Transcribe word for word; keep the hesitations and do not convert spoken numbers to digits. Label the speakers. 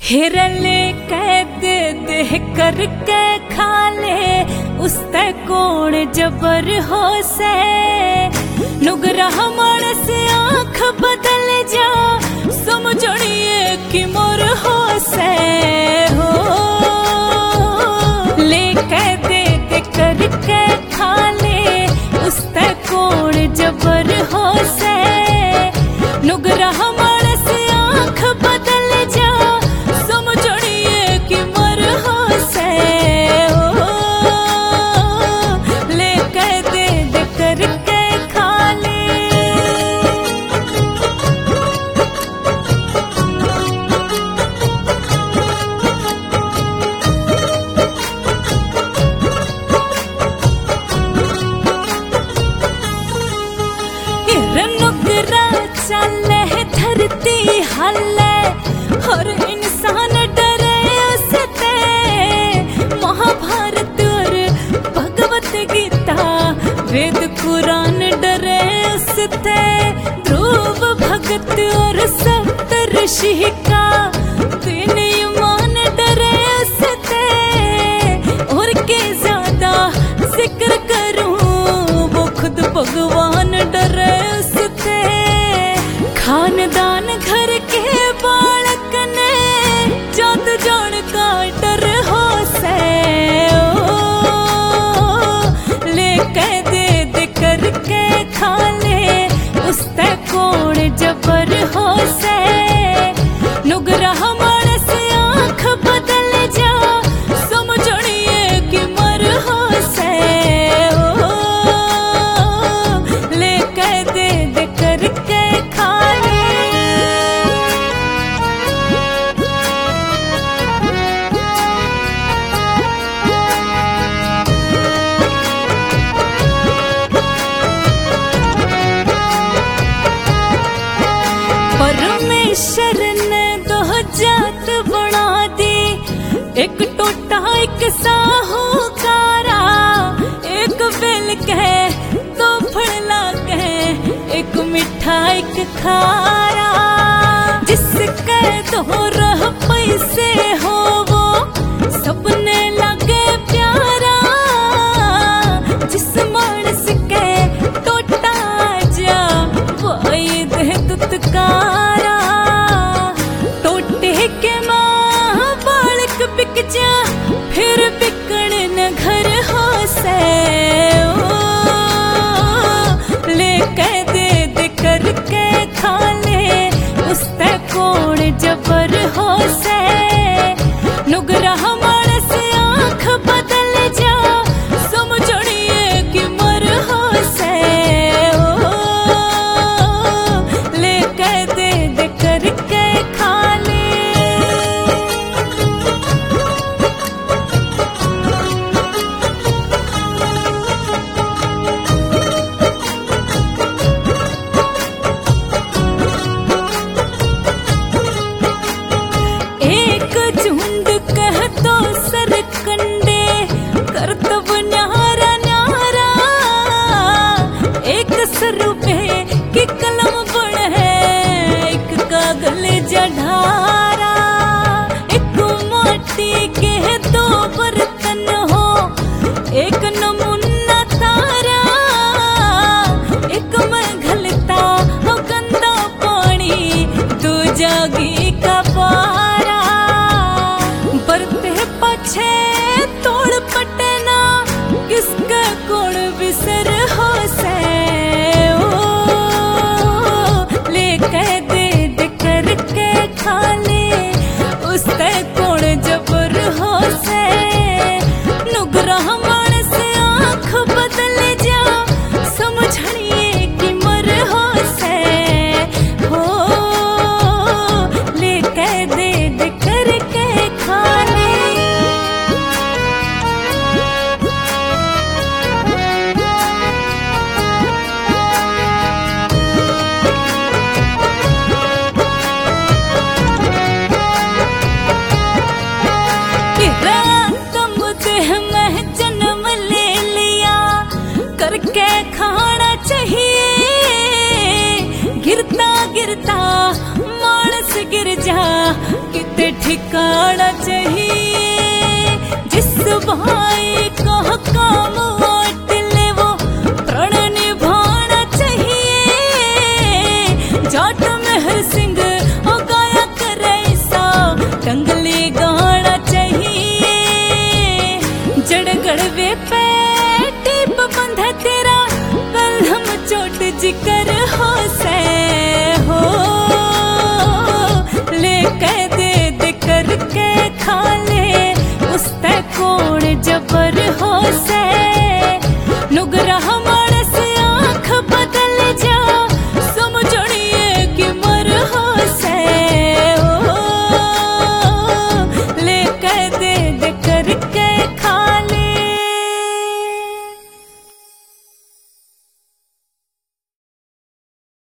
Speaker 1: हिरले कैद देह करके खा ले उसते कोण जबर हो से नुगरा मानस आँख बदल जा समझिए कि मोर हो से हो ले कैद दे करके खा ले उसते कोण जबर हो से नुगरा मानस आँख बदल जा चले धरती हल्ले हर इंसान डरे उसते महाभारत और भगवत गीता वेद कुरान डरे उसते ध्रुव भगत और सप्त ऋषि का तीन ईमान डरे उसते और के ज्यादा जिक्र करूं वो खुद भगवान डरे उसते खानदान घर के बालक ने जात जान का डर हो से ले कैद दे करके खा ले उसते कोण जबर हो से नुगरा मानस आँख बदल जा समझिए कि मर हो से ले कैद दे करके खा परमेश्वर ने दो जात बना दी एक टोटा एक साहूकारा एक बेल कहे दो फड़ला कहे एक मिठा एक खारा जिसके दो रह पैसे हो वो सबने लगे प्यारा जिस मानस के टोटा जा वही दे दुत्कारा टोटे के माँ बालक बिक जा फिर बिकण न घर हो से ले कैद दे करके खा ले उसते कोण जबर हो से नुगरा मानस आँख बदल जा समझिए कि मर हो से ले कैद दे करके खा ले एक झुंड कह तो सरकंडे करतब न्यारा न्यारा एक सरुपे की कलम बड़ है एक कागल जढ़ारा एक माटी के दो बर्तन हो एक नमूना तारा एक में घलता हो गंदा पानी दो जागी का पारा बरते पछे तोड़ पटना किसका कोण बिसर हो से ले कैद दे करके खा जा किते ठिकाना चाहिए जिस भाई का काम